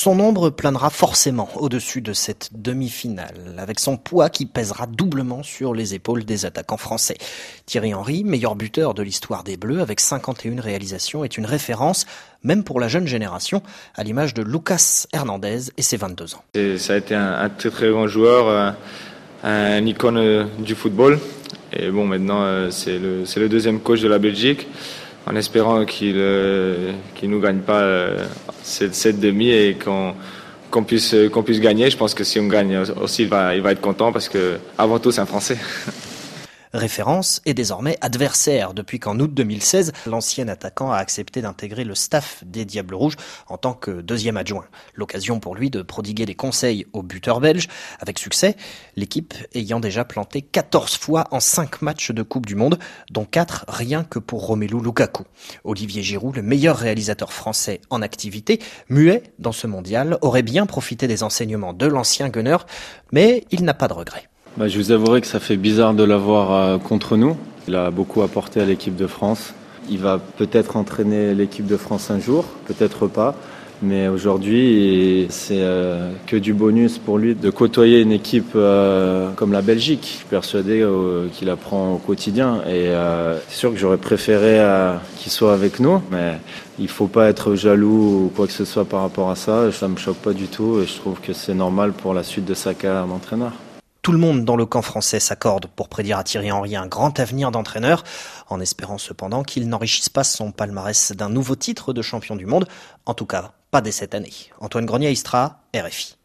Son ombre planera forcément au-dessus de cette demi-finale, avec son poids qui pèsera doublement sur les épaules des attaquants français. Thierry Henry, meilleur buteur de l'histoire des Bleus, avec 51 réalisations, est une référence, même pour la jeune génération, à l'image de Lucas Hernandez et ses 22 ans. Ça a été un très très grand joueur, un icône du football. Et bon, maintenant c'est le deuxième coach de la Belgique, en espérant qu'il nous gagne pas cette demi et qu'on puisse gagner. Je pense que si on gagne aussi, il va être content parce que avant tout c'est un Français. Référence et désormais adversaire depuis qu'en août 2016, l'ancien attaquant a accepté d'intégrer le staff des Diables Rouges en tant que deuxième adjoint. L'occasion pour lui de prodiguer des conseils au buteur belge, avec succès, l'équipe ayant déjà planté 14 fois en 5 matchs de Coupe du Monde, dont 4 rien que pour Romelu Lukaku. Olivier Giroud, le meilleur réalisateur français en activité, muet dans ce mondial, aurait bien profité des enseignements de l'ancien gunner, mais il n'a pas de regrets. Je vous avouerai que ça fait bizarre de l'avoir contre nous. Il a beaucoup apporté à l'équipe de France. Il va peut-être entraîner l'équipe de France un jour, peut-être pas. Mais aujourd'hui, c'est que du bonus pour lui de côtoyer une équipe comme la Belgique. Je suis persuadé qu'il apprend au quotidien. Et c'est sûr que j'aurais préféré qu'il soit avec nous. Mais il ne faut pas être jaloux ou quoi que ce soit par rapport à ça. Ça ne me choque pas du tout et je trouve que c'est normal pour la suite de sa carrière d'entraîneur. Tout le monde dans le camp français s'accorde pour prédire à Thierry Henry un grand avenir d'entraîneur, en espérant cependant qu'il n'enrichisse pas son palmarès d'un nouveau titre de champion du monde, en tout cas pas dès cette année. Antoine Grenier-Istra, RFI.